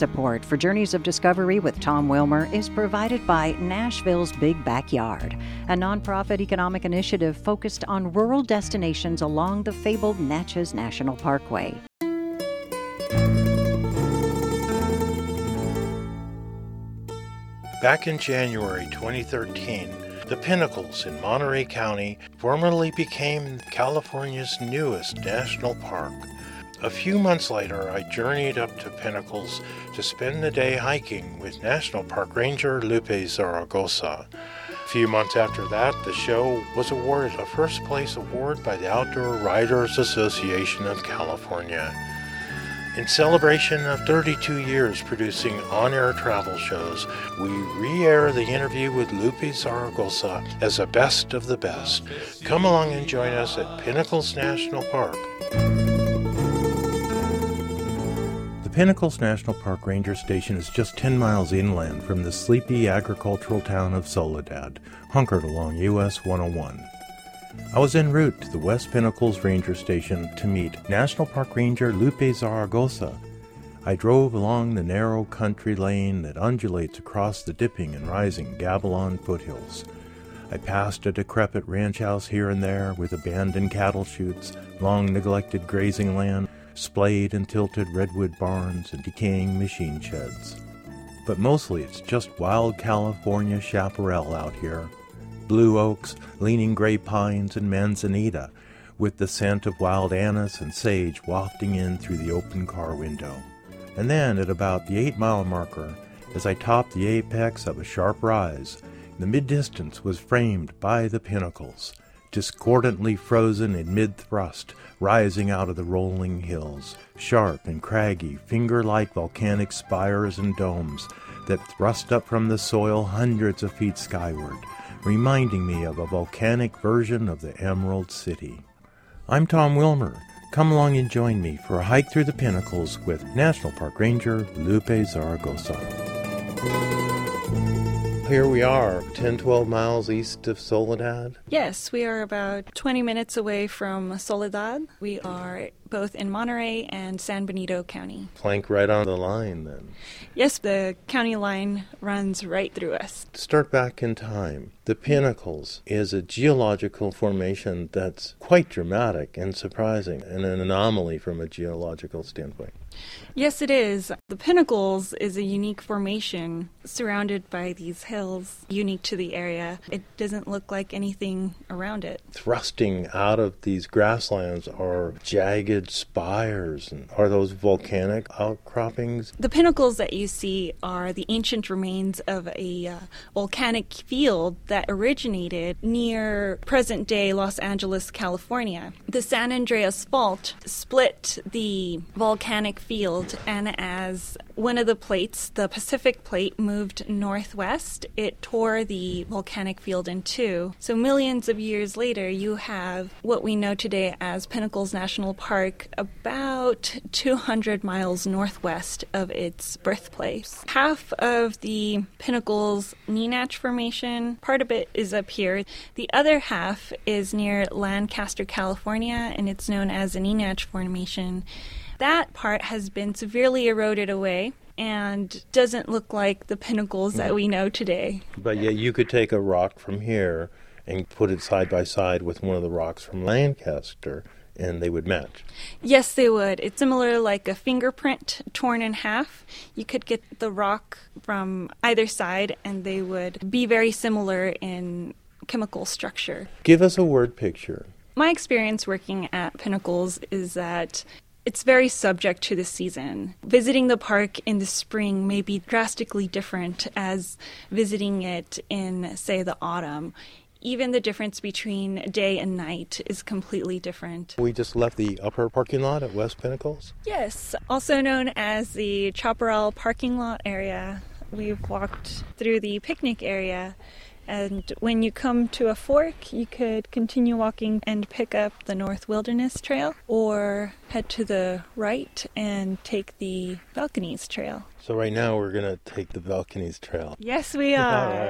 support for Journeys of Discovery with Tom Wilmer is provided by Nashville's Big Backyard, a nonprofit economic initiative focused on rural destinations along the fabled Natchez National Parkway. Back in January 2013, the Pinnacles in Monterey County formally became California's newest national park. A few months later, I journeyed up to Pinnacles to spend the day hiking with National Park Ranger Lupe Zaragoza. A few months after that, the show was awarded a first place award by the Outdoor Writers Association of California. In celebration of 32 years producing on-air travel shows, we re-air the interview with Lupe Zaragoza as a best of the best. Come along and join us at Pinnacles National Park. The Pinnacles National Park Ranger Station is just 10 miles inland from the sleepy agricultural town of Soledad, hunkered along US 101. I was en route to the West Pinnacles Ranger Station to meet National Park Ranger Lupe Zaragoza. I drove along the narrow country lane that undulates across the dipping and rising Gavilon foothills. I passed a decrepit ranch house here and there with abandoned cattle chutes, long neglected grazing land, splayed and tilted redwood barns, and decaying machine sheds. But mostly it's just wild California chaparral out here. Blue oaks, leaning gray pines, and manzanita, with the scent of wild anise and sage wafting in through the open car window. And then, at about the 8-mile marker, as I topped the apex of a sharp rise, the mid-distance was framed by the Pinnacles, discordantly frozen in mid-thrust, rising out of the rolling hills, sharp and craggy, finger-like volcanic spires and domes that thrust up from the soil hundreds of feet skyward, reminding me of a volcanic version of the Emerald City. I'm Tom Wilmer. Come along and join me for a hike through the Pinnacles with National Park Ranger Lupe Zaragoza. Here we are, 10-12 miles east of Soledad. Yes, we are about 20 minutes away from Soledad. We are both in Monterey and San Benito County. Flank right on the line, then. Yes, the county line runs right through us. Start back in time. The Pinnacles is a geological formation that's quite dramatic and surprising, and an anomaly from a geological standpoint. Yes, it is. The Pinnacles is a unique formation surrounded by these hills, unique to the area. It doesn't look like anything around it. Thrusting out of these grasslands are jagged spires. And are those volcanic outcroppings? The Pinnacles that you see are the ancient remains of a volcanic field that originated near present-day Los Angeles, California. The San Andreas Fault split the volcanic field, and as one of the plates, the Pacific Plate, moved northwest, it tore the volcanic field in two. So millions of years later, you have what we know today as Pinnacles National Park, about 200 miles northwest of its birthplace. Half of the Pinnacles Nenach Formation, part of it is up here. The other half is near Lancaster, California, and it's known as the Nenach Formation. That part has been severely eroded away and doesn't look like the Pinnacles that we know today. But yet you could take a rock from here and put it side by side with one of the rocks from Lancaster, and they would match. Yes, they would. It's similar like a fingerprint torn in half. You could get the rock from either side, and they would be very similar in chemical structure. Give us a word picture. My experience working at Pinnacles is that it's very subject to the season. Visiting the park in the spring may be drastically different as visiting it in, say, the autumn. Even the difference between day and night is completely different. We just left the upper parking lot at West Pinnacles? Yes, also known as the Chaparral parking lot area. We've walked through the picnic area, and when you come to a fork, you could continue walking and pick up the North Wilderness Trail, or head to the right and take the Balconies Trail. So right now we're going to take the Balconies Trail. Yes, we are. All right.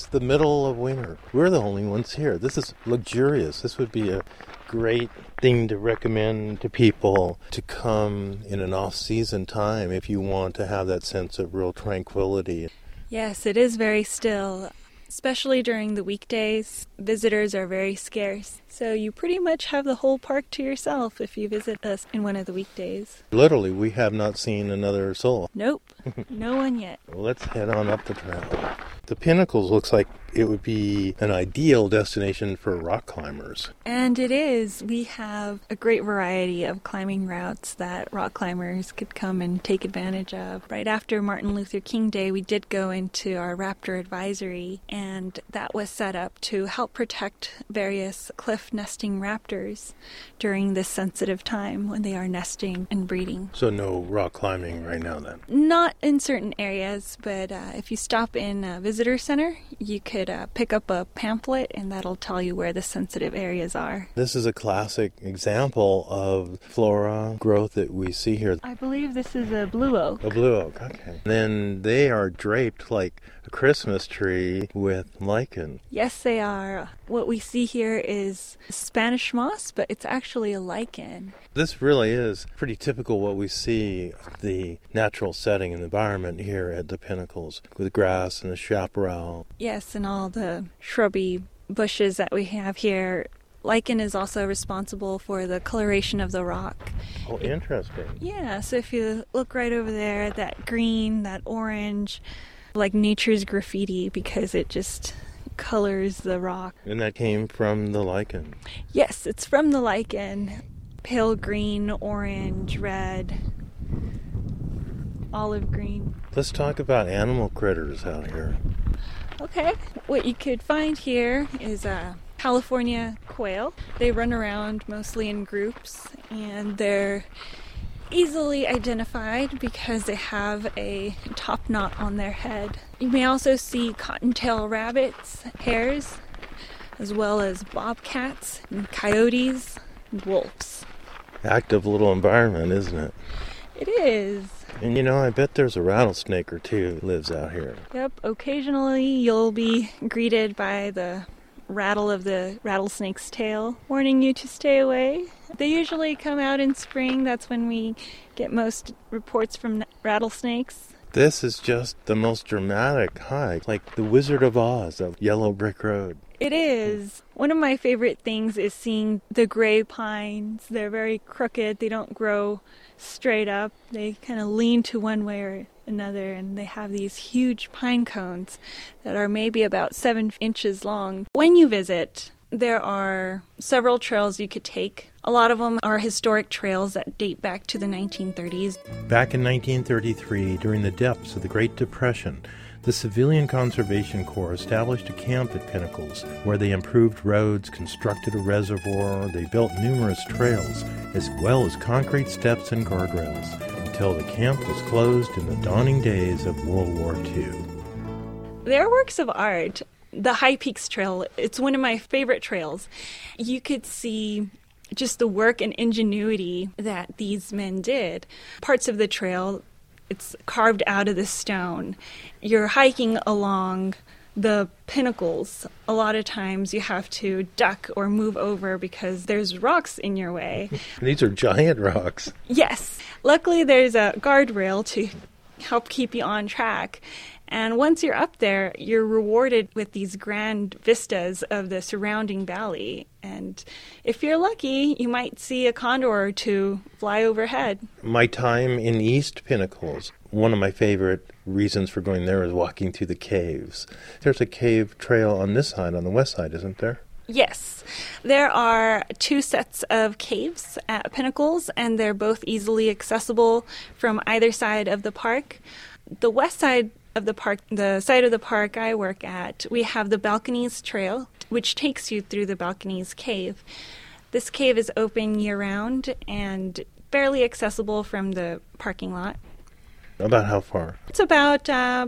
It's the middle of winter. We're the only ones here. This is luxurious. This would be a great thing to recommend to people to come in an off-season time if you want to have that sense of real tranquility. Yes, it is very still. Especially during the weekdays, visitors are very scarce. So you pretty much have the whole park to yourself if you visit us in one of the weekdays. Literally, we have not seen another soul. Nope, no one yet. Well, let's head on up the trail. The Pinnacles looks like it would be an ideal destination for rock climbers. And it is. We have a great variety of climbing routes that rock climbers could come and take advantage of. Right after Martin Luther King Day, we did go into our raptor advisory, and that was set up to help protect various cliff nesting raptors during this sensitive time when they are nesting and breeding. So no rock climbing right now then? Not in certain areas, but if you stop in a visitor center, you could pick up a pamphlet and that'll tell you where the sensitive areas are. This is a classic example of flora growth that we see here. I believe this is a blue oak. A blue oak, okay. Then they are draped like a Christmas tree with lichen. Yes, they are. What we see here is Spanish moss, but it's actually a lichen. This really is pretty typical what we see, the natural setting and environment here at the Pinnacles, with grass and the chaparral. Yes, and all the shrubby bushes that we have here. Lichen is also responsible for the coloration of the rock. Oh, interesting. Yeah, so if you look right over there, that green, that orange, like nature's graffiti, because it just colors the rock. And that came from the lichen? Yes, it's from the lichen. Pale green, orange, red, olive green. Let's talk about animal critters out here. Okay, what you could find here is a California quail. They run around mostly in groups, and they're easily identified because they have a top knot on their head. You may also see cottontail rabbits, hares, as well as bobcats and coyotes and wolves. Active little environment, isn't it? It is. And you know, I bet there's a rattlesnake or two lives out here. Yep, occasionally you'll be greeted by the rattle of the rattlesnake's tail, warning you to stay away. They usually come out in spring. That's when we get most reports from rattlesnakes. This is just the most dramatic hike, like the Wizard of Oz of Yellow Brick Road. It is. One of my favorite things is seeing the gray pines. They're very crooked. They don't grow straight up. They kind of lean to one way or another, and they have these huge pine cones that are maybe about 7 inches long. When you visit, there are several trails you could take. A lot of them are historic trails that date back to the 1930s. Back in 1933, during the depths of the Great Depression, the Civilian Conservation Corps established a camp at Pinnacles, where they improved roads, constructed a reservoir, they built numerous trails, as well as concrete steps and guardrails, until the camp was closed in the dawning days of World War II. They're works of art. The High Peaks Trail, it's one of my favorite trails. You could see just the work and ingenuity that these men did. Parts of the trail, it's carved out of the stone. You're hiking along the pinnacles. A lot of times you have to duck or move over because there's rocks in your way. These are giant rocks. Yes. Luckily there's a guardrail to help keep you on track. And once you're up there, you're rewarded with these grand vistas of the surrounding valley. And if you're lucky, you might see a condor or two fly overhead. My time in East Pinnacles, one of my favorite reasons for going there is walking through the caves. There's a cave trail on this side, on the west side, isn't there? Yes. There are 2 sets of caves at Pinnacles, and they're both easily accessible from either side of the park. The west side of the park, the side of the park I work at, we have the Balconies Trail, which takes you through the Balconies Cave. This cave is open year-round and fairly accessible from the parking lot. About how far? It's about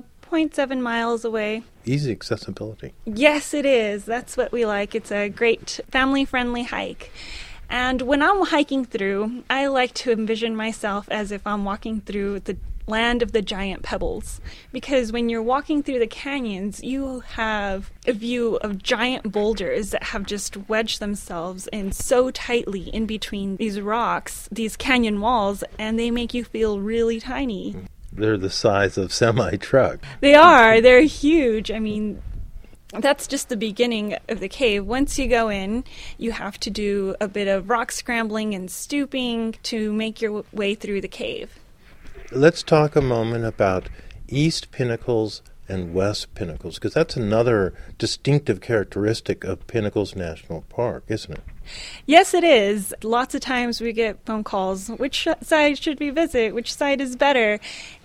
0.7 miles away. Easy accessibility. Yes, it is. That's what we like. It's a great family-friendly hike. And when I'm hiking through, I like to envision myself as if I'm walking through the land of the giant pebbles, because when you're walking through the canyons, you have a view of giant boulders that have just wedged themselves in so tightly in between these rocks, these canyon walls, and they make you feel really tiny. They're the size of semi-truck. They are. They're huge. I mean, that's just the beginning of the cave. Once you go in, you have to do a bit of rock scrambling and stooping to make your way through the cave. Let's talk a moment about East Pinnacles and West Pinnacles, because that's another distinctive characteristic of Pinnacles National Park, isn't it? Yes, it is. Lots of times we get phone calls, which side should we visit, which side is better,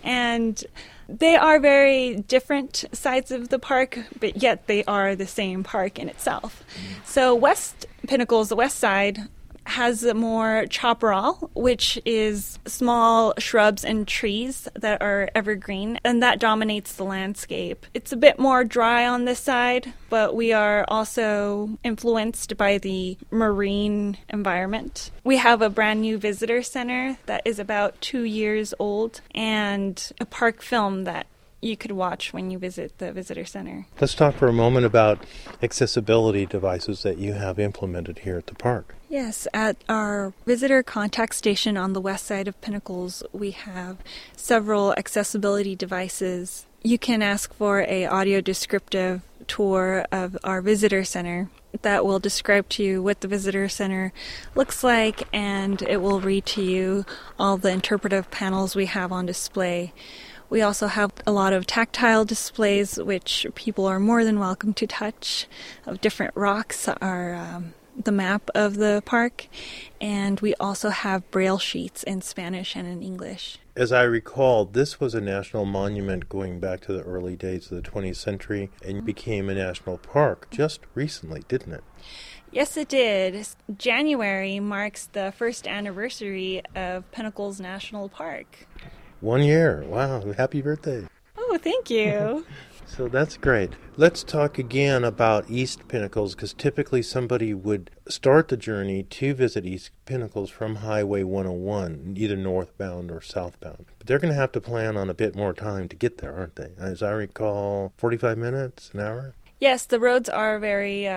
and they are very different sides of the park, but yet they are the same park in itself. So West Pinnacles, the west side, has more chaparral, which is small shrubs and trees that are evergreen, and that dominates the landscape. It's a bit more dry on this side, but we are also influenced by the marine environment. We have a brand new visitor center that is about 2 years old, and a park film that you could watch when you visit the visitor center. Let's talk for a moment about accessibility devices that you have implemented here at the park. Yes, at our visitor contact station on the west side of Pinnacles, we have several accessibility devices. You can ask for an audio descriptive tour of our visitor center that will describe to you what the visitor center looks like, and it will read to you all the interpretive panels we have on display. We also have a lot of tactile displays, which people are more than welcome to touch, of different rocks, are the map of the park, and we also have braille sheets in Spanish and in English. As I recall, this was a national monument going back to the early days of the 20th century and became a national park just recently, didn't it? Yes, it did. January marks the first anniversary of Pinnacles National Park. 1 year. Wow. Happy birthday. Oh, thank you. So that's great. Let's talk again about East Pinnacles, because typically somebody would start the journey to visit East Pinnacles from Highway 101, either northbound or southbound. But they're going to have to plan on a bit more time to get there, aren't they? As I recall, 45 minutes, an hour? Yes, the roads are very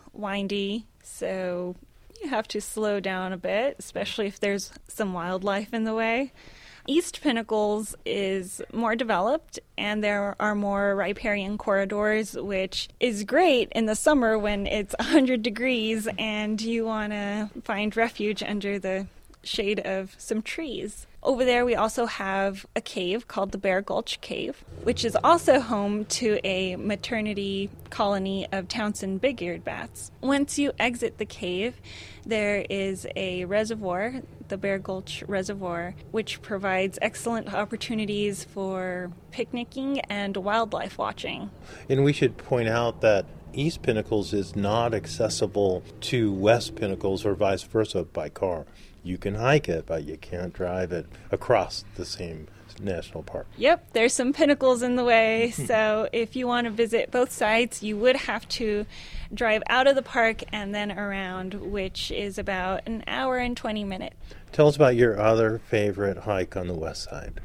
windy, so you have to slow down a bit, especially if there's some wildlife in the way. East Pinnacles is more developed, and there are more riparian corridors, which is great in the summer when it's 100 degrees and you want to find refuge under the shade of some trees. Over there, we also have a cave called the Bear Gulch Cave, which is also home to a maternity colony of Townsend big-eared bats. Once you exit the cave, there is a reservoir, the Bear Gulch Reservoir, which provides excellent opportunities for picnicking and wildlife watching. And we should point out that East Pinnacles is not accessible to West Pinnacles or vice versa by car. You can hike it, but you can't drive it across the same national park. Yep, there's some pinnacles in the way, so if you want to visit both sides, you would have to drive out of the park and then around, which is about an hour and 20 minutes. Tell us about your other favorite hike on the west side.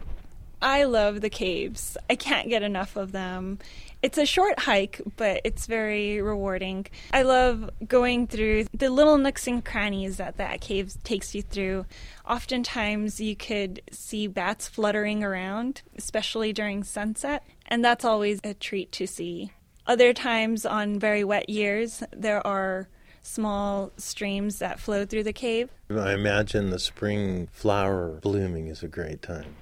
I love the caves. I can't get enough of them. It's a short hike, but it's very rewarding. I love going through the little nooks and crannies that cave takes you through. Oftentimes you could see bats fluttering around, especially during sunset, and that's always a treat to see. Other times on very wet years, there are small streams that flow through the cave. I imagine the spring flower blooming is a great time.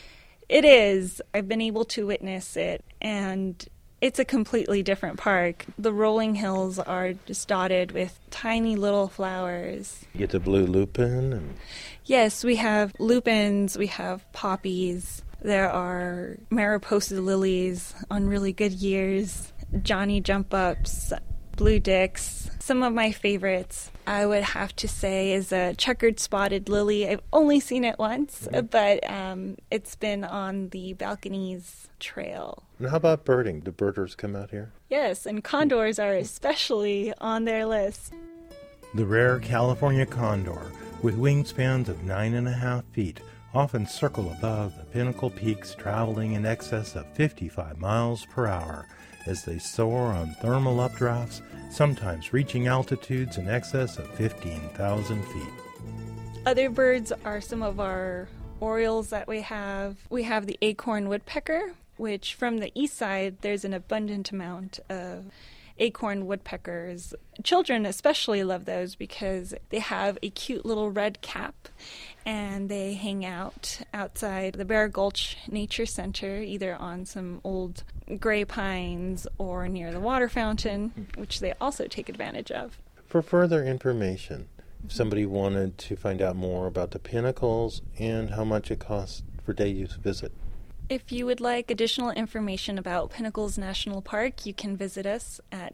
It is. I've been able to witness it, and it's a completely different park. The rolling hills are just dotted with tiny little flowers. You get the blue lupin? Yes, we have lupins, we have poppies. There are Mariposa lilies on really good years, Johnny jump-ups, blue dicks. Some of my favorites, I would have to say, is a checkered spotted lily. I've only seen it once, but it's been on the Balconies Trail. And how about birding? Do birders come out here? Yes, and condors are especially on their list. The rare California condor, with wingspans of 9.5 feet, often circle above the pinnacle peaks, traveling in excess of 55 miles per hour as they soar on thermal updrafts, sometimes reaching altitudes in excess of 15,000 feet. Other birds are some of our orioles that we have. We have the acorn woodpecker, which from the east side, there's an abundant amount of acorn woodpeckers. Children especially love those because they have a cute little red cap, and they hang out outside the Bear Gulch Nature Center, either on some old gray pines or near the water fountain, which they also take advantage of. For further information, if somebody wanted to find out more about the pinnacles and how much it costs for day use visit. If you would like additional information about Pinnacles National Park, you can visit us at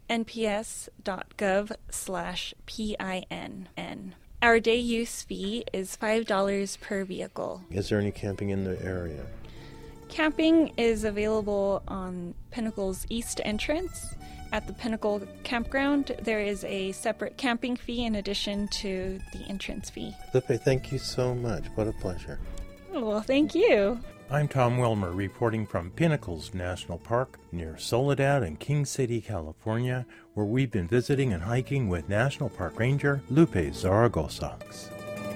nps.gov/PINN. Our day use fee is $5 per vehicle. Is there any camping in the area? Camping is available on Pinnacle's east entrance. At the Pinnacle Campground, there is a separate camping fee in addition to the entrance fee. Lippe, thank you so much. What a pleasure. Well, thank you. I'm Tom Wilmer, reporting from Pinnacles National Park near Soledad in King City, California, where we've been visiting and hiking with National Park Ranger Lupe Zaragozax.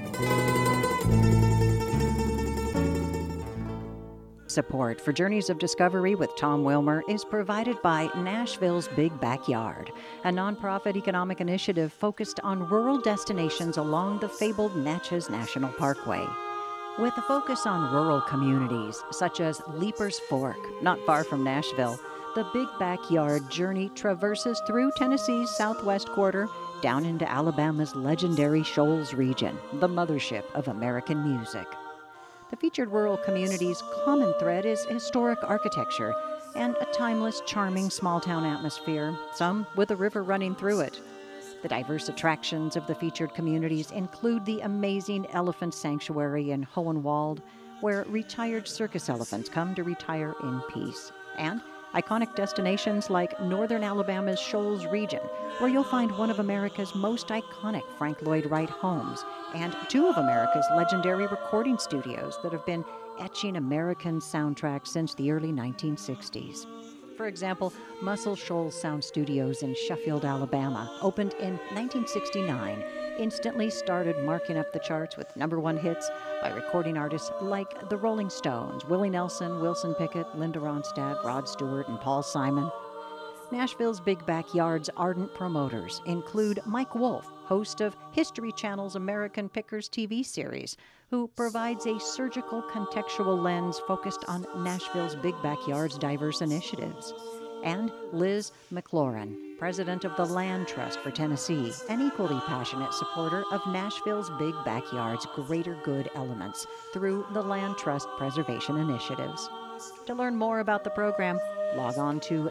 Support for Journeys of Discovery with Tom Wilmer is provided by Nashville's Big Backyard, a nonprofit economic initiative focused on rural destinations along the fabled Natchez National Parkway. With a focus on rural communities, such as Leapers Fork, not far from Nashville, the Big Backyard journey traverses through Tennessee's southwest quarter down into Alabama's legendary Shoals region, the mothership of American music. The featured rural community's common thread is historic architecture and a timeless, charming small-town atmosphere, some with a river running through it. The diverse attractions of the featured communities include the amazing Elephant Sanctuary in Hohenwald, where retired circus elephants come to retire in peace, and iconic destinations like northern Alabama's Shoals region, where you'll find one of America's most iconic Frank Lloyd Wright homes and two of America's legendary recording studios that have been etching American soundtracks since the early 1960s. For example, Muscle Shoals Sound Studios in Sheffield, Alabama, opened in 1969, instantly started marking up the charts with #1 hits by recording artists like the Rolling Stones, Willie Nelson, Wilson Pickett, Linda Ronstadt, Rod Stewart, and Paul Simon. Nashville's Big Backyard's ardent promoters include Mike Wolfe, host of History Channel's American Pickers TV series, who provides a surgical contextual lens focused on Nashville's Big Backyard's diverse initiatives. And Liz McLaurin, president of the Land Trust for Tennessee, an equally passionate supporter of Nashville's Big Backyard's greater good elements through the Land Trust preservation initiatives. To learn more about the program, log on to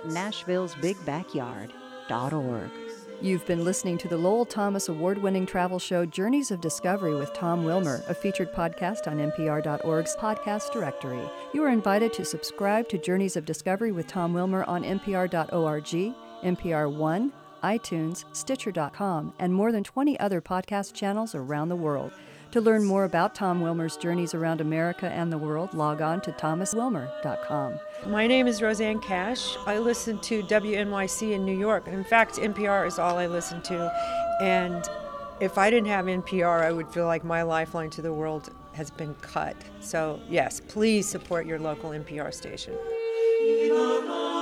nashvillesbigbackyard.org. You've been listening to the Lowell Thomas award-winning travel show Journeys of Discovery with Tom Wilmer, a featured podcast on NPR.org's podcast directory. You are invited to subscribe to Journeys of Discovery with Tom Wilmer on NPR.org, NPR One, iTunes, Stitcher.com, and more than 20 other podcast channels around the world. To learn more about Tom Wilmer's journeys around America and the world, log on to thomaswilmer.com. My name is Roseanne Cash. I listen to WNYC in New York. In fact, NPR is all I listen to. And if I didn't have NPR, I would feel like my lifeline to the world has been cut. So, yes, please support your local NPR station.